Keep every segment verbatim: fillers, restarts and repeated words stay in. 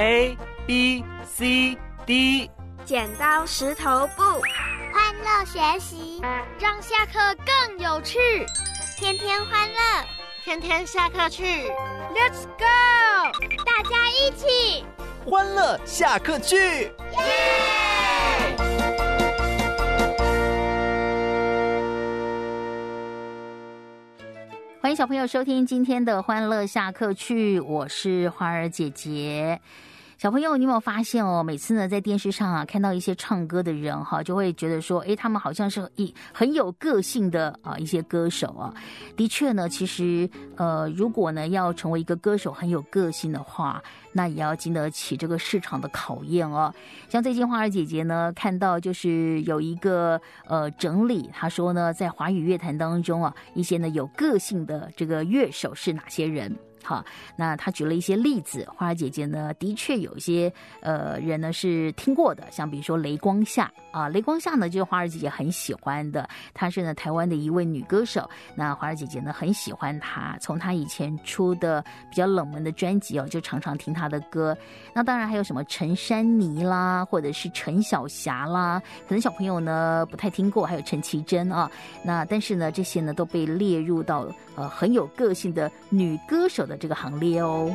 A B C D。 剪刀石头布， 欢乐学习， 让下课更有趣。 天天欢乐， 天天下课去 ，Let's go！ 大家一起欢乐下课去， 耶！ 欢迎小朋友收听今天的欢乐下课去，我是花儿姐姐。小朋友，你有没有发现哦？每次呢，在电视上啊，看到一些唱歌的人哈，就会觉得说，诶，他们好像是一很有个性的啊一些歌手啊。的确呢，其实呃，如果呢要成为一个歌手很有个性的话，那也要经得起这个市场的考验哦。像最近花儿姐姐呢，看到就是有一个呃整理，她说呢，在华语乐坛当中啊，一些呢有个性的这个乐手是哪些人？好，那他举了一些例子，花儿姐姐呢，的确有一些呃人呢是听过的，像比如说雷光夏啊，雷光夏呢就是花儿姐姐很喜欢的，她是呢台湾的一位女歌手，那花儿姐姐呢很喜欢她，从她以前出的比较冷门的专辑哦，就常常听她的歌。那当然还有什么陈珊妮啦，或者是陈小霞啦，可能小朋友呢不太听过，还有陈绮贞啊，那但是呢这些呢都被列入到呃很有个性的女歌手的这个行列哦。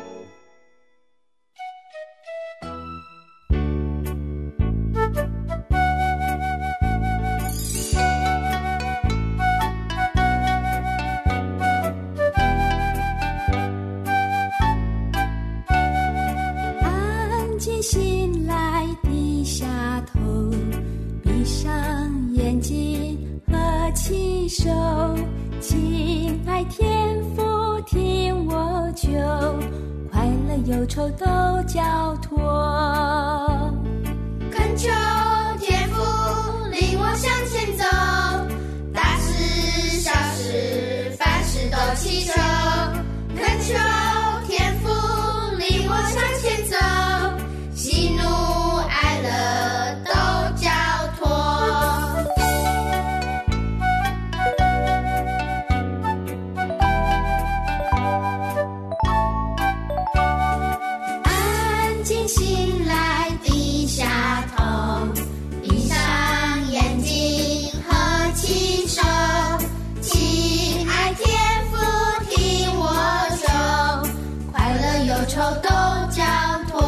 安静醒来，低下头，闭上眼睛，合起手，亲爱天父，听我求，快乐忧愁都交托。 恳求天父领我向前走，大事小事凡事都祈求。恳求天父领我向前走，喜怒哀乐都交托。安静醒来，低下头，闭上眼睛，合起手，亲爱天父听我求，快乐忧愁都交托。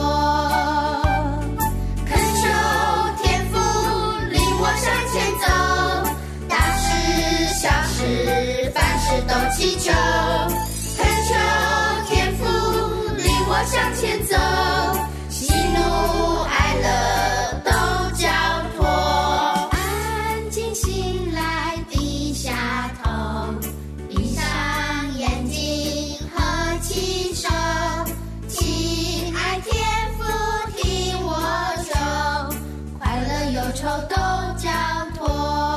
恳求天父领我向前走，大事小事凡事都祈求。恳求天父领我向前走，喜怒哀乐都交托。安静醒来，低下头，闭上眼睛，合起手，亲爱天父听我求，快乐忧愁都交托。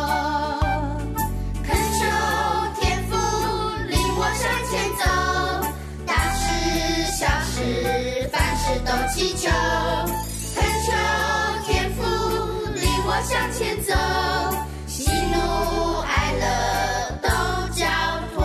恳求天父领我向前走，大事小事凡事都祈求。恳求天父领我向前走，喜怒哀乐都交托。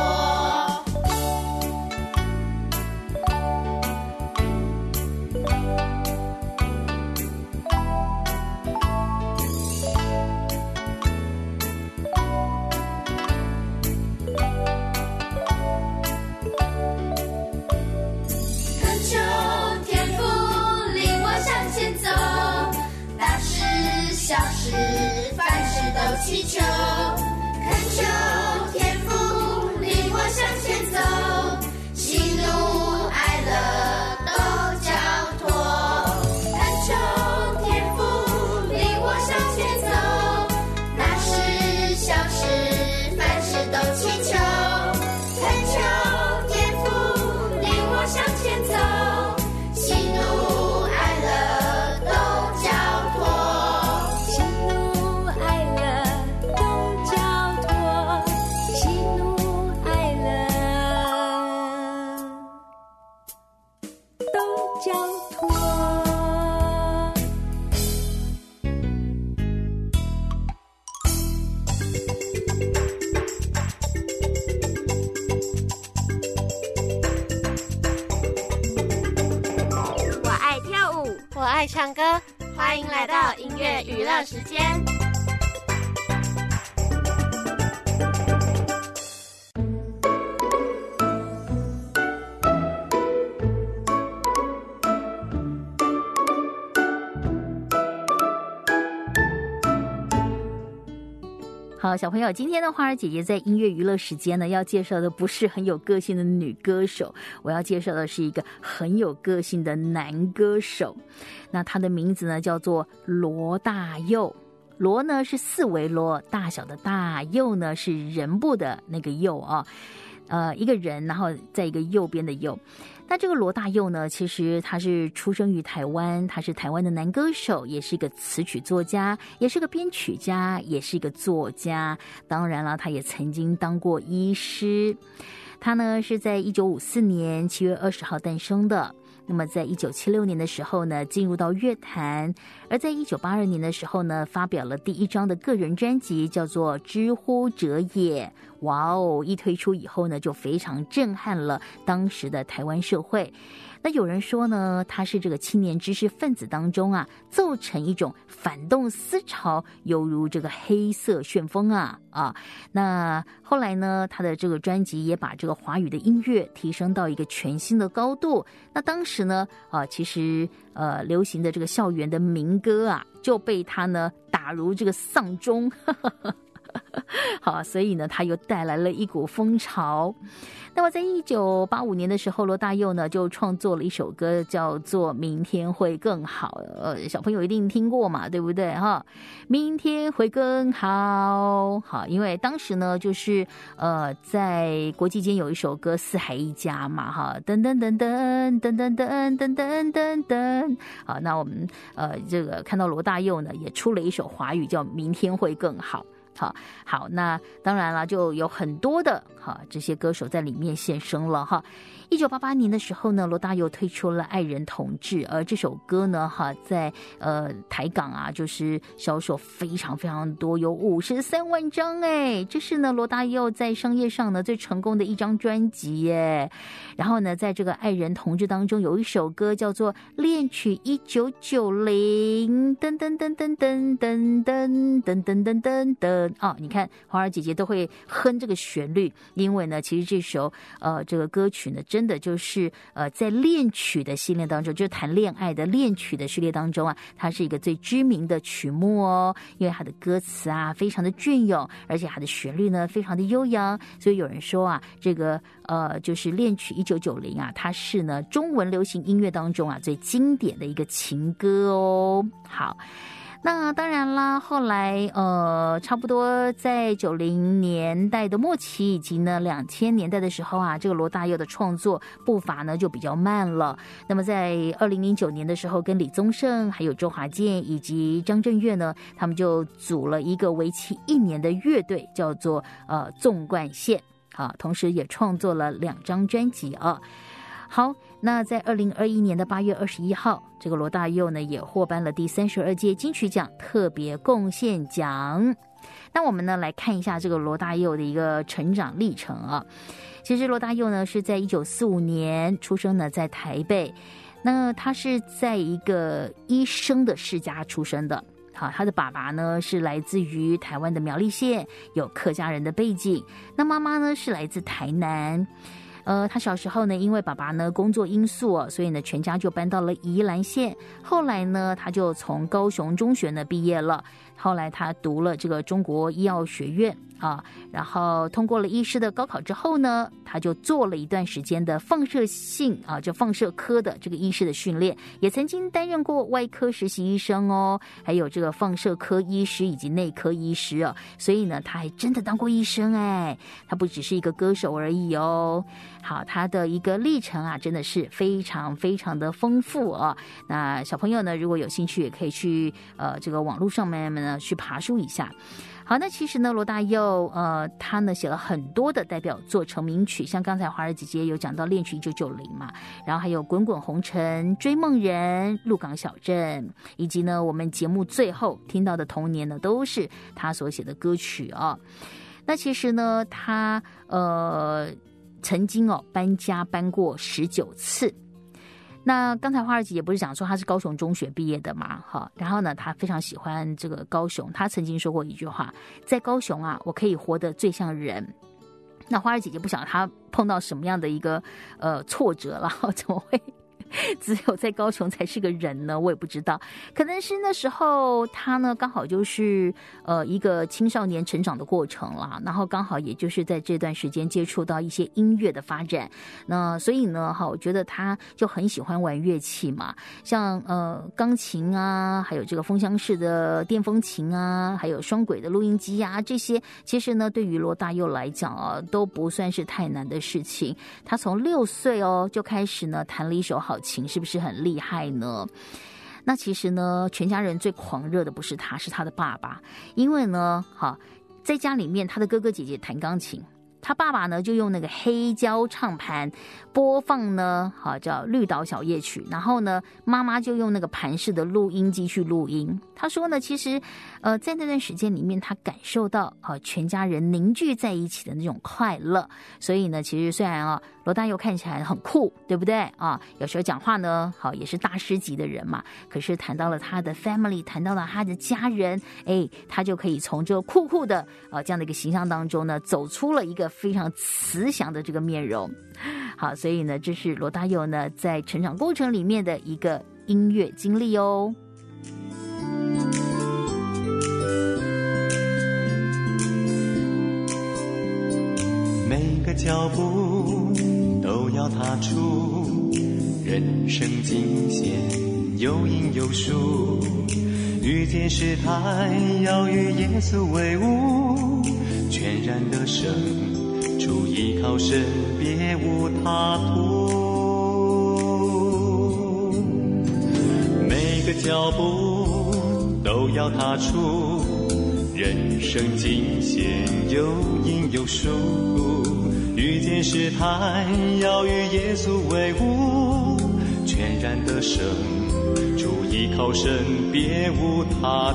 恳求天父领我向前走，大事小事凡事都祈求。恳求天父领我向前走，喜怒哀乐都交托。恳求天父领我向前走，大事小事凡事都祈求。恳求天父领我向前走，喜怒哀乐都交托。 喜怒哀乐都交托，喜怒哀乐都交托。 我爱跳舞， 爱唱歌，欢迎来到音乐娱乐时间。 好，小朋友，今天的花儿姐姐在音乐娱乐时间呢，要介绍的不是很有个性的女歌手，我要介绍的是一个很有个性的男歌手。那他的名字呢叫做罗大佑。罗呢是四维罗，大小的大，佑呢是人部的那个佑啊，呃，一个人，然后在一个右边的右。那这个罗大佑呢，其实他是出生于台湾，他是台湾的男歌手，也是一个词曲作家，也是个编曲家，也是一个作家。当然了，他也曾经当过医师。他呢是在一九五四年七月二十号诞生的。那么在一九七六年的时候呢，进入到乐坛，而在一九八二年的时候呢，发表了第一张的个人专辑，叫做《知乎者也》。哇哦，一推出以后呢，就非常震撼了当时的台湾社会。那有人说呢，他是这个青年知识分子当中啊，奏成一种反动思潮，犹如这个黑色旋风啊啊！那后来呢，他的这个专辑也把这个华语的音乐提升到一个全新的高度。那当时呢，啊，其实呃，流行的这个校园的民歌啊，就被他呢打入这个丧钟。好，所以呢，他又带来了一股风潮。那么在一九八五年的时候，罗大佑呢就创作了一首歌，叫做《明天会更好》。呃，小朋友一定听过嘛，对不对哈？明天会更好，好，因为当时呢，就是呃，在国际间有一首歌《四海一家》嘛，哈，噔噔噔噔噔噔噔噔噔噔噔。好，那我们呃这个看到罗大佑呢也出了一首华语叫《明天会更好》。好好，那当然了，就有很多的哈这些歌手在里面现身了哈。一九八八年的时候呢，罗大佑推出了《爱人同志》，而这首歌呢，哈，在呃台港啊，就是销售非常非常多，有五十三万张哎，这是呢罗大佑在商业上呢最成功的一张专辑耶。然后呢，在这个《爱人同志》当中，有一首歌叫做《恋曲一九九零》，噔噔噔噔噔噔噔噔噔噔噔噔哦，你看花儿姐姐都会哼这个旋律，因为呢，其实这首呃这个歌曲呢。真的就是呃，在恋曲的系列当中，就是谈恋爱的恋曲的序列当中啊，它是一个最知名的曲目哦。因为它的歌词啊非常的隽永，而且它的旋律呢非常的悠扬，所以有人说啊，这个呃就是恋曲一九九零啊，它是呢中文流行音乐当中啊最经典的一个情歌哦。好。那当然啦，后来呃，差不多在九零年代的末期以及呢两千年代的时候啊，这个罗大佑的创作步伐呢就比较慢了。那么在二零零九年的时候，跟李宗盛、还有周华健以及张震岳呢，他们就组了一个为期一年的乐队，叫做呃纵贯线啊，同时也创作了两张专辑啊。好，那在二零二一年的八月二十一号，这个罗大佑呢也获颁了第三十二届金曲奖特别贡献奖。那我们呢来看一下这个罗大佑的一个成长历程啊。其实罗大佑呢是在一九四五年出生呢在台北，那他是在一个医生的世家出生的。好，他的爸爸呢是来自于台湾的苗栗县，有客家人的背景。那妈妈呢是来自台南。呃，他小时候呢，因为爸爸呢工作因素哦，所以呢全家就搬到了宜兰县。后来呢，他就从高雄中学呢毕业了。后来他读了这个中国医药学院啊，然后通过了医师的高考之后呢，他就做了一段时间的放射性啊，就放射科的这个医师的训练，也曾经担任过外科实习医生哦，还有这个放射科医师以及内科医师啊，所以呢，他还真的当过医生哎，他不只是一个歌手而已哦。好，他的一个历程啊，真的是非常非常的丰富啊。那小朋友呢，如果有兴趣，也可以去呃这个网络上面呢去爬书一下。好，那其实呢，罗大佑呃，他呢写了很多的代表作成名曲，像刚才华儿姐姐有讲到《恋曲一九九零》嘛，然后还有《滚滚红尘》《追梦人》《鹿港小镇》，以及呢我们节目最后听到的《童年》呢，都是他所写的歌曲啊。那其实呢，他呃曾经哦搬家搬过十九次。 那刚才花儿姐姐不是讲说她是高雄中学毕业的嘛，哈，然后呢，她非常喜欢这个高雄，她曾经说过一句话，在高雄啊，我可以活得最像人。那花儿姐姐不晓得她碰到什么样的一个呃挫折了，怎么会只有在高雄才是个人呢？我也不知道，可能是那时候他呢刚好就是呃一个青少年成长的过程啦，然后刚好也就是在这段时间接触到一些音乐的发展，那所以呢哈，我觉得他就很喜欢玩乐器嘛，像呃钢琴啊，还有这个风箱式的电风琴啊，还有双轨的录音机啊，这些其实呢对于罗大佑来讲啊都不算是太难的事情。他从六岁哦就开始呢弹了一手好琴，是不是很厉害呢？那其实呢，全家人最狂热的不是他，是他的爸爸。因为呢，好在家里面，他的哥哥姐姐弹钢琴，他爸爸呢就用那个黑胶唱盘播放呢，好叫绿岛小夜曲，然后呢，妈妈就用那个盘式的录音机去录音。他说呢，其实，呃，在那段时间里面，他感受到啊、呃，全家人凝聚在一起的那种快乐。所以呢，其实虽然啊，罗大佑看起来很酷，对不对啊？有时候讲话呢，好也是大师级的人嘛。可是谈到了他的 family， 谈到了他的家人，哎，他就可以从这个酷酷的啊、呃、这样的一个形象当中呢，走出了一个非常慈祥的这个面容。好，所以呢，这是罗大佑呢在成长过程里面的一个音乐经历哦。 每个脚步都要踏出，人生惊险有因有数，遇见试探要与耶稣为伍，全然的生主依靠神，别无他途。每个脚步都要踏出，人生惊险有因有数，遇见试探要与耶稣为伍，全然的生主依靠神，别无他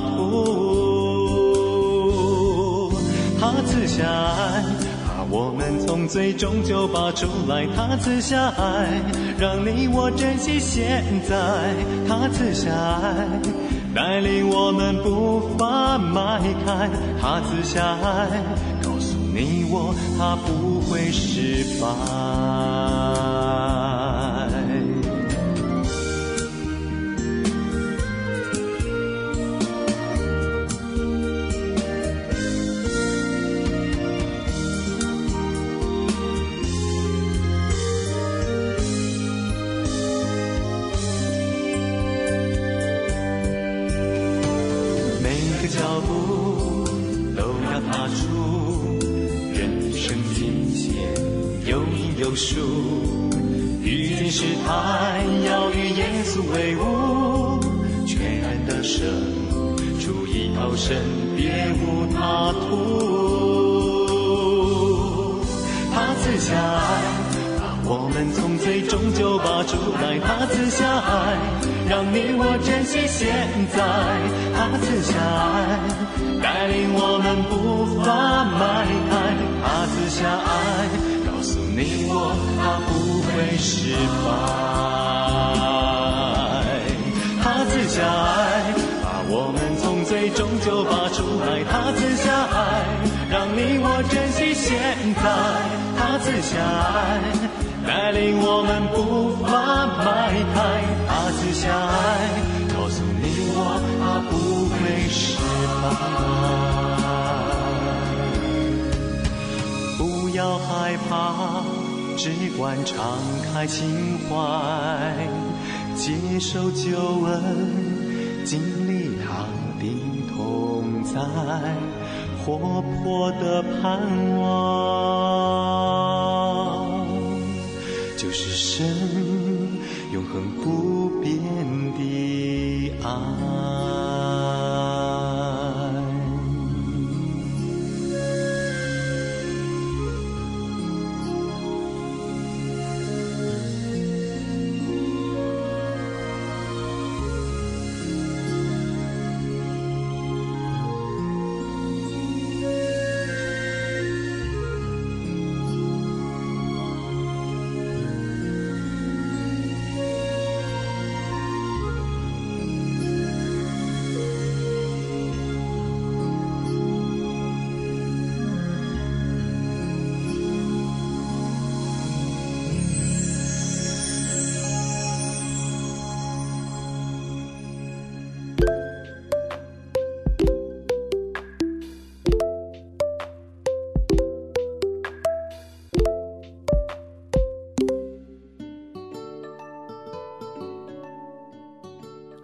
途。他赐下爱，把我们从最终就拔出来，他赐下爱，让你我珍惜现在，他赐下爱，带领我们步伐迈开，他赐下爱，告诉你我他不会失败。脚步都要踏出，人生惊险有因有数，遇见试探要与耶稣为伍，全然的生主依靠神，别无他途。他赐下爱，把我们从最终就拔出来，他赐下爱，让你我珍惜现在，他赐下爱，带领我们步伐迈开，他赐下爱，告诉你我他不会失败。他赐下爱，把我们从最终就拔出来，他赐下爱，让你我珍惜现在，他赐下爱，带领我们步伐迈开，他赐下爱，告诉你我他不会失败。不要害怕，只管敞开心怀，接受救恩，经历他的同在，活泼的盼望就是神永恒不变的爱。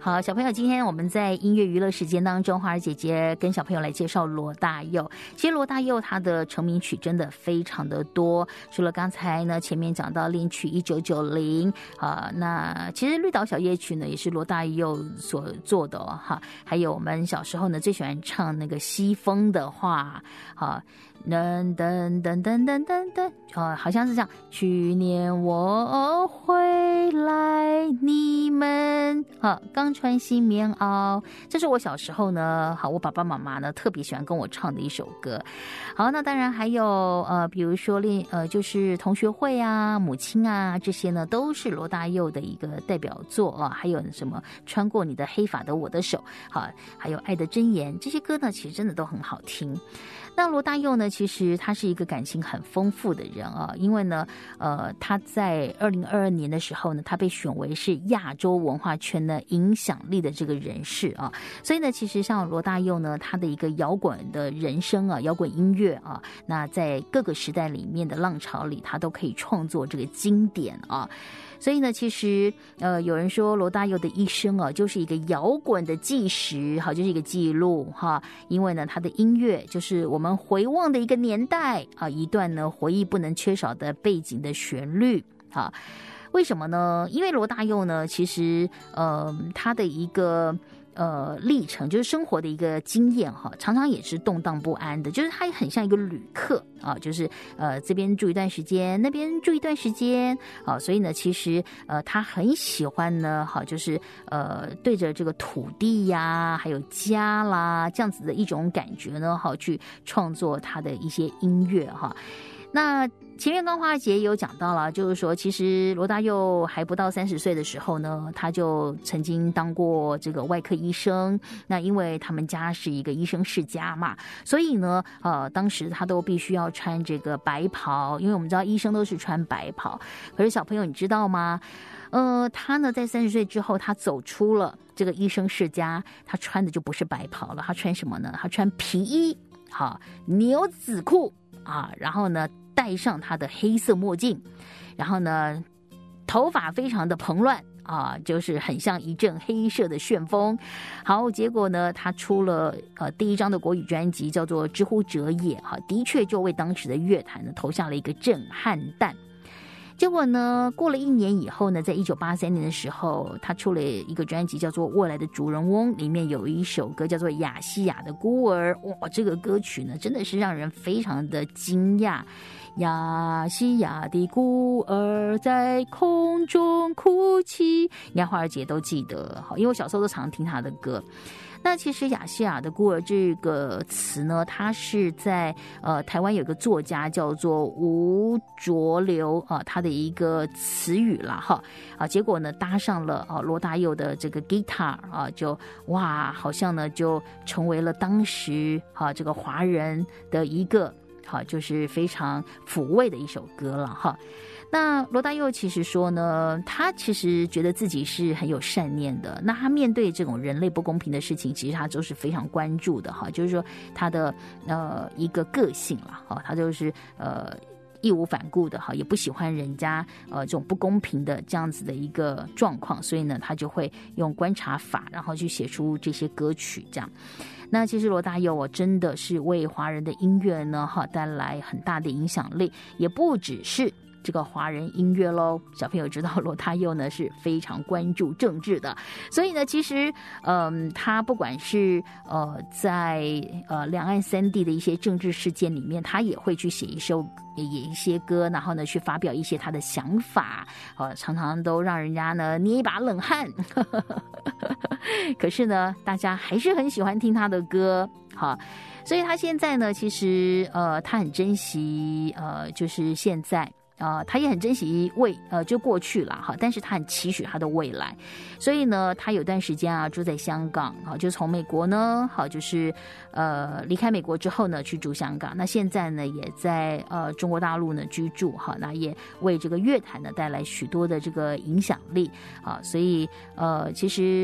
好，小朋友，今天我们在音乐娱乐时间当中，花儿姐姐跟小朋友来介绍罗大佑。其实罗大佑他的成名曲真的非常的多，除了刚才呢前面讲到恋曲一九九零啊，那其实绿岛小夜曲呢也是罗大佑所做的哦哈，还有我们小时候呢最喜欢唱那个西风的话，好。噔噔噔噔噔噔噔，哦，好像是这样。去年我回来，你们啊刚穿新棉袄，这是我小时候呢，好，我爸爸妈妈呢特别喜欢跟我唱的一首歌。好，那当然还有呃，比如说练呃，就是同学会啊、母亲啊这些呢，都是罗大佑的一个代表作啊。还有什么穿过你的黑发的我的手，好，还有爱的箴言，这些歌呢，其实真的都很好听。那罗大佑呢，其实他是一个感情很丰富的人啊，因为呢，呃，他在二零二二年的时候呢，他被选为是亚洲文化圈的影响力的这个人士啊，所以呢，其实像罗大佑呢，他的一个摇滚的人生啊，摇滚音乐啊，那在各个时代里面的浪潮里，他都可以创作这个经典啊。所以呢，其实呃，有人说罗大佑的一生啊，就是一个摇滚的纪实，好，就是一个记录哈。因为呢，他的音乐就是我们回望的一个年代啊，一段呢回忆不能缺少的背景的旋律啊。为什么呢？因为罗大佑呢，其实呃，他的一个。呃，历程就是生活的一个经验哈，常常也是动荡不安的，就是他也很像一个旅客啊，就是呃这边住一段时间，那边住一段时间啊，所以呢，其实呃他很喜欢呢，哈，就是呃对着这个土地呀，还有家啦这样子的一种感觉呢，哈，去创作他的一些音乐哈。那前面刚花姐有讲到了，就是说其实罗大佑还不到三十岁的时候呢，他就曾经当过这个外科医生。那因为他们家是一个医生世家嘛，所以呢呃当时他都必须要穿这个白袍，因为我们知道医生都是穿白袍。可是小朋友你知道吗？呃他呢在三十岁之后，他走出了这个医生世家，他穿的就不是白袍了，他穿什么呢？他穿皮衣，好，牛仔裤啊，然后呢戴上他的黑色墨镜，然后呢头发非常的蓬乱啊，就是很像一阵黑色的旋风。好，结果呢他出了呃第一张的国语专辑叫做《之乎者也》哈，的确就为当时的乐坛呢投下了一个震撼弹。结果呢过了一年以后呢，在一九八三年的时候，他出了一个专辑叫做《未来的主人翁》，里面有一首歌叫做《亚细亚的孤儿》。哇，这个歌曲呢真的是让人非常的惊讶。亚细亚的孤儿在空中哭泣，应该花儿姐都记得，因为我小时候都常听他的歌。那其实亚细亚的孤儿这个词呢，它是在呃台湾有个作家叫做吴浊流啊，他的一个词语啦哈啊，结果呢搭上了啊罗大佑的这个 guitar 啊，就哇好像呢就成为了当时啊这个华人的一个好就是非常抚慰的一首歌了哈。那罗大佑其实说呢，他其实觉得自己是很有善念的。那他面对这种人类不公平的事情，其实他都是非常关注的哈。就是说他的呃一个个性啦，哈，他就是呃义无反顾的哈，也不喜欢人家呃这种不公平的这样子的一个状况，所以呢，他就会用观察法，然后去写出这些歌曲这样。那其实罗大佑哦，真的是为华人的音乐呢哈带来很大的影响力，也不只是这个华人音乐咯。小朋友知道罗大佑呢是非常关注政治的，所以呢其实嗯他不管是呃在呃两岸三地的一些政治事件里面，他也会去写一首也一些歌，然后呢去发表一些他的想法，呃常常都让人家呢捏一把冷汗可是呢大家还是很喜欢听他的歌，好，所以他现在呢其实呃他很珍惜呃就是现在呃，他也很珍惜未呃就过去了哈，但是他很期许他的未来，所以呢，他有段时间啊住在香港啊，就从美国呢，好就是呃离开美国之后呢去住香港，那现在呢也在呃中国大陆呢居住哈，那也为这个乐坛呢带来许多的这个影响力啊，所以呃其实。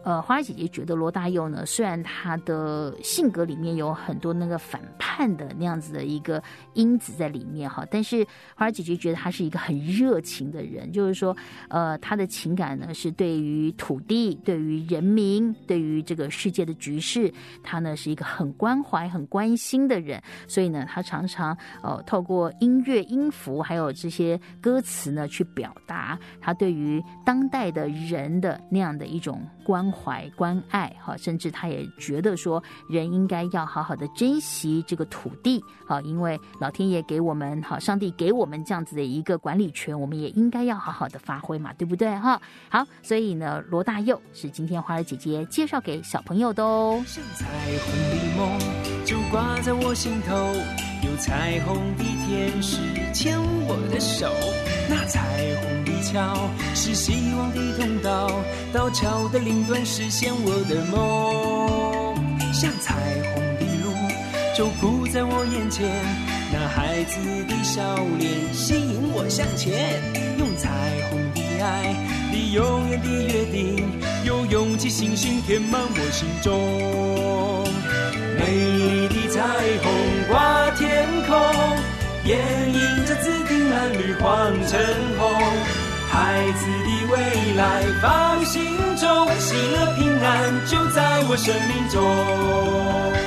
呃，花儿姐姐觉得罗大佑呢，虽然他的性格里面有很多那个反叛的那样子的一个因子在里面哈，但是花儿姐姐觉得他是一个很热情的人，就是说，呃，他的情感呢是对于土地、对于人民、对于这个世界的局势，他呢是一个很关怀、很关心的人，所以呢，他常常呃透过音乐、音符还有这些歌词呢，去表达他对于当代的人的那样的一种关怀关爱哈，甚至他也觉得说人应该要好好的珍惜这个土地哈，因为老天爷给我们哈，上帝给我们这样子的一个管理权，我们也应该要好好的发挥嘛，对不对哈？好，所以呢，罗大佑是今天花儿姐姐介绍给小朋友的哦。 像彩虹的梦就挂在我心头，有彩虹的天使牵我的手，那彩虹的桥是希望的通道，到桥的另端实现我的梦。像彩虹的路就铺在我眼前，那孩子的笑脸吸引我向前，用彩虹的爱离永远的约定，有勇气星星填满我心中。美丽的彩虹挂天空，掩映着紫丁蓝绿黄橙红，孩子的未来放心中，喜乐平安就在我生命中。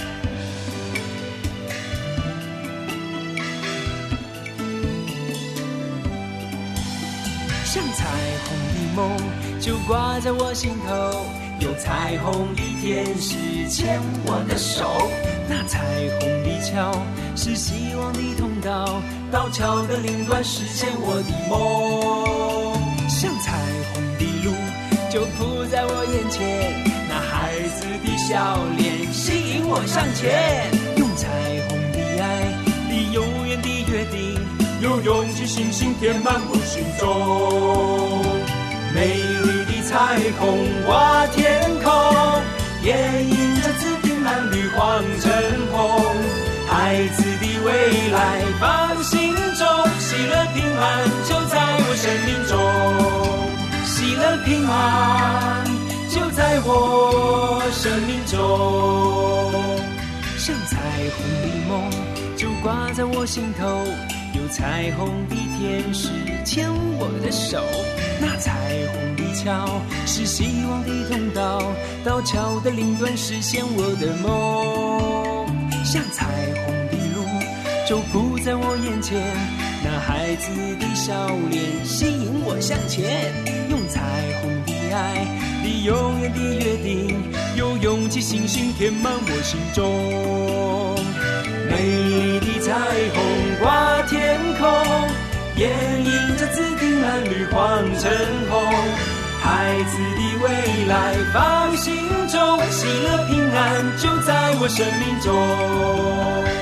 像彩虹的梦就挂在我心头，有彩虹的天使牵我的手，那彩虹的桥是希望的通道，到桥的另端实现我的梦。像彩虹的路就铺在我眼前，那孩子的笑脸吸引我向前，用彩虹的爱离永远的约定，有勇气信心填满我心中。美丽的彩虹挂天空，掩映着紫丁蓝绿黄橙红，孩子的未来放心中，喜乐平安就在我生命中，喜乐平安就在我生命中。像彩虹的梦就挂在我心头，有彩虹的天使牵我的手，那彩虹的桥是希望的通道，到桥的另端实现我的梦。像彩虹的路就铺在我眼前，那孩子的笑脸吸引我向前，用彩虹的爱离永远的约定，有勇气信心填满我心中。美丽的彩虹挂天空，掩映着紫丁蓝绿黄橙红，孩子的未来放心中，喜乐平安就在我生命中。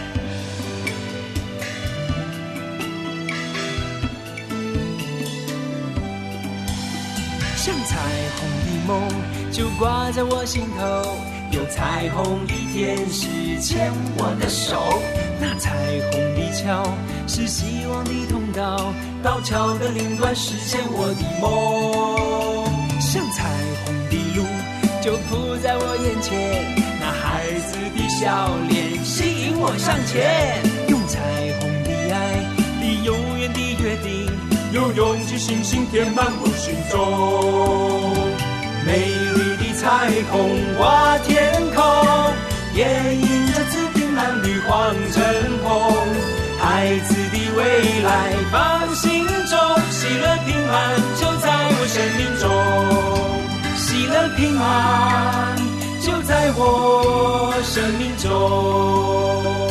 像彩虹的梦就挂在我心头，有彩虹的天使牵我的手，那彩虹的桥是希望的通道，到桥的另端实现我的梦。像彩虹的路就铺在我眼前，那孩子的笑脸吸引我向前，用彩虹的爱离永远的约定，有勇气信心填满我心中。美丽的彩虹挂天空，掩映着紫丁蓝绿黄橙红，孩子的未来放心中，喜乐平安就在我生命中，喜乐平安就在我生命中。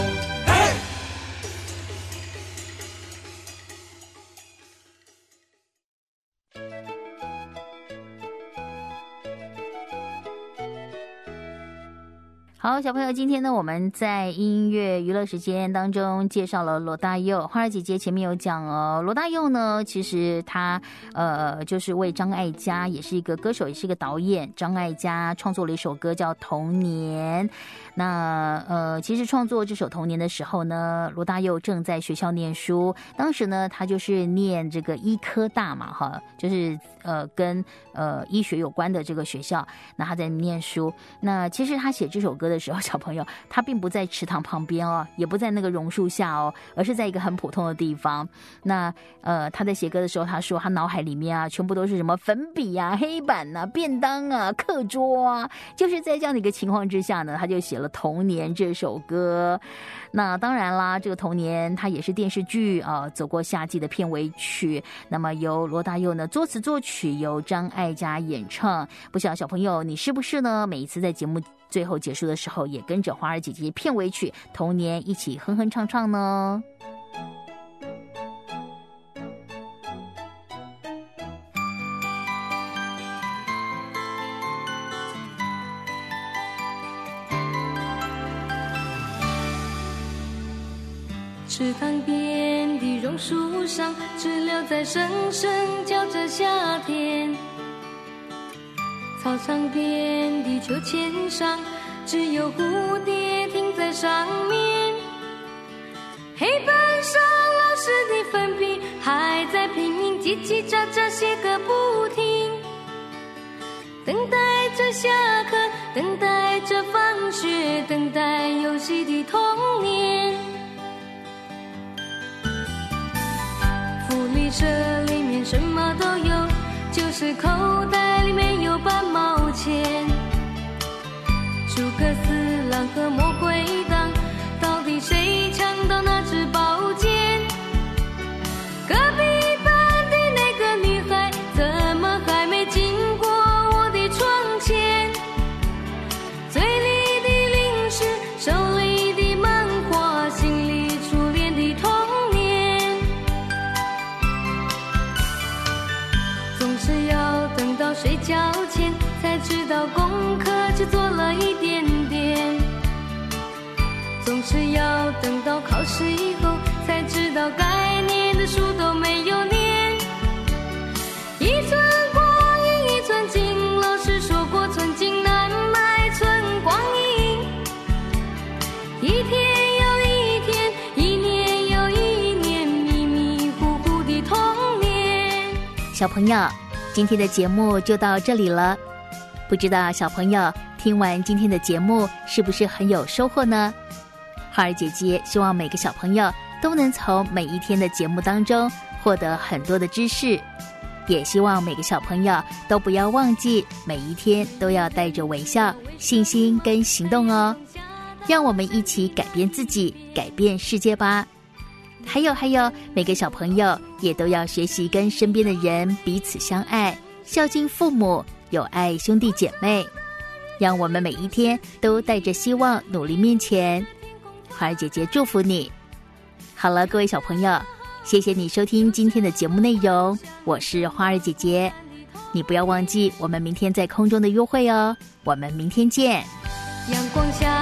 好，小朋友，今天呢，我们在音乐娱乐时间当中介绍了罗大佑。花儿姐姐前面有讲哦，罗大佑呢，其实他呃，就是为张艾嘉，也是一个歌手，也是一个导演。张艾嘉创作了一首歌叫《童年》。那呃，其实创作这首《童年》的时候呢，罗大佑正在学校念书。当时呢，他就是念这个医科大嘛，哈，就是呃跟呃医学有关的这个学校。那他在念书。那其实他写这首歌的时候，小朋友他并不在池塘旁边哦，也不在那个榕树下哦，而是在一个很普通的地方。那呃他在写歌的时候，他说他脑海里面啊，全部都是什么粉笔啊、黑板啊、便当啊、课桌啊，就是在这样的一个情况之下呢，他就写了《童年》这首歌。那当然啦，这个《童年》它也是电视剧啊、呃《走过夏季》的片尾曲。那么由罗大佑呢作词作曲，由张艾嘉演唱。不晓得小朋友你是不是呢？每一次在节目最后结束的时候，也跟着花儿姐姐片尾曲《童年》一起哼哼唱唱呢？ 池塘边的榕树上，知了在声声叫着夏天。草场边的秋千上，只有蝴蝶停在上面。黑板上老师的粉笔还在拼命叽叽喳喳写个不停，等待着下课，等待着放学，等待游戏的童年。福利社里面什么都有，就是口袋里面有半毛钱。诸葛四郎和魔鬼党，到底谁抢到那支宝剑？隔壁班的那个女孩，怎么还没经过我的窗前？嘴里的零食，手里的漫画，心里初恋的童年。总是要等到睡觉前，才知道功课只做了一点点。总是要等到考试以后，才知道该念的书都没有念。一寸光阴一寸金，老师说过寸金难买寸光阴。一天又一天，一年又一年，迷迷糊糊的童年。 小朋友，今天的节目就到这里了。不知道小朋友听完今天的节目是不是很有收获呢？花儿姐姐希望每个小朋友都能从每一天的节目当中获得很多的知识，也希望每个小朋友都不要忘记每一天都要带着微笑、信心跟行动哦。让我们一起改变自己，改变世界吧。还有还有，每个小朋友也都要学习跟身边的人彼此相爱，孝敬父母，有爱兄弟姐妹。让我们每一天都带着希望努力面前。花儿姐姐祝福你。好了，各位小朋友，谢谢你收听今天的节目内容，我是花儿姐姐。你不要忘记我们明天在空中的约会哦，我们明天见。 阳光下